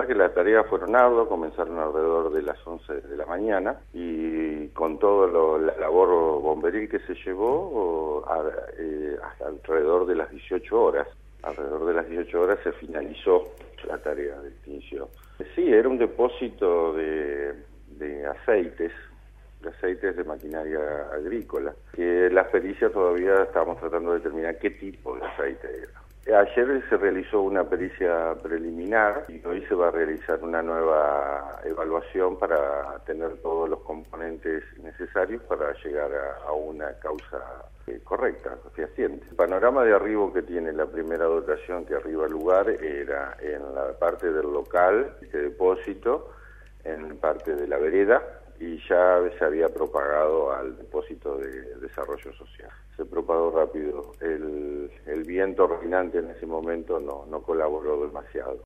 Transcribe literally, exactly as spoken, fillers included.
que las tareas fueron arduas, comenzaron alrededor de las once de la mañana y con toda la labor bomberil que se llevó a, eh, hasta alrededor de las dieciocho horas. Alrededor de las dieciocho horas se finalizó la tarea de extinción. Sí, era un depósito de, de aceites, de aceites de maquinaria agrícola, que la pericia todavía estábamos tratando de determinar qué tipo de aceite era. Ayer se realizó una pericia preliminar y hoy se va a realizar una nueva evaluación para tener todos los componentes necesarios para llegar a, a una causa eh, correcta, fehaciente. El panorama de arribo que tiene la primera dotación que arriba al lugar era en la parte del local, este depósito, en parte de la vereda, y ya se había propagado al depósito de desarrollo social. Se propagó rápido. El, el viento reinante en ese momento no, no colaboró demasiado.